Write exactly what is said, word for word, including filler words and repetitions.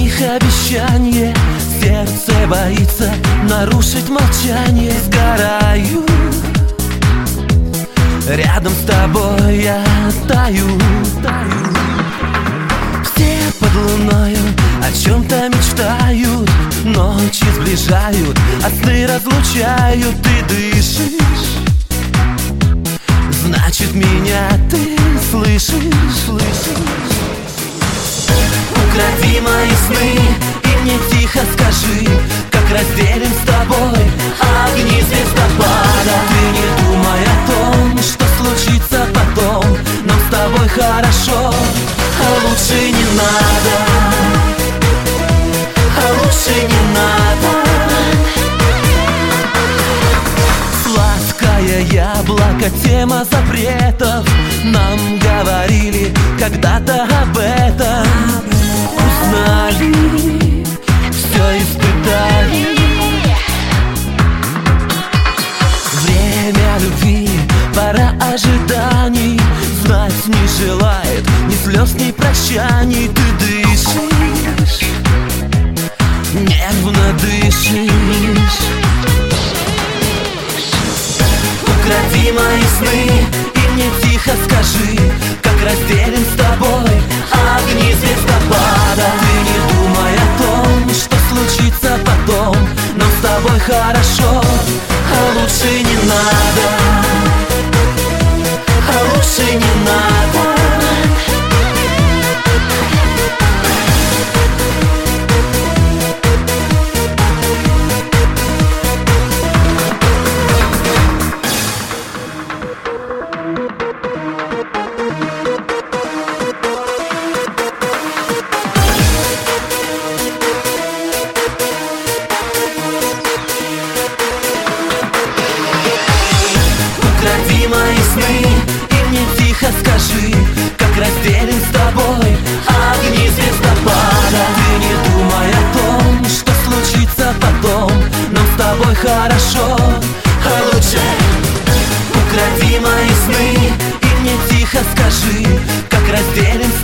твоих обещаний сердце боится нарушить молчание. Сгораю, рядом с тобой я таю, таю. Все под луною о чем-то мечтают, ночи сближают, а сны разлучают. Ты дышишь, значит меня ты слышишь, слышишь. Укради мои сны и мне тихо скажи, как разделим с тобой огни звездопада. Ты не думай о том, что случится потом, нам с тобой хорошо, а лучше не надо, а лучше не надо. Сладкое яблоко, тема запретов, нам говорили когда-то об этом. Узнали, все испытали. Время любви, пора ожиданий, знать не желает ни слез, ни прощаний. Ты дышишь, нервно дышишь. Укради мои сны и мне тихо скажи, как разделим с тобой огни звездопада. Ты не думай о том, что случится потом, нам с тобой хорошо, а лучше не надо, а лучше не надо. Укради мои сны и мне тихо скажи, как разделим с тобой огни звездопада. Ты не думай о том, что случится потом, нам с тобой хорошо, а лучше. Укради мои сны и мне тихо скажи, как разделим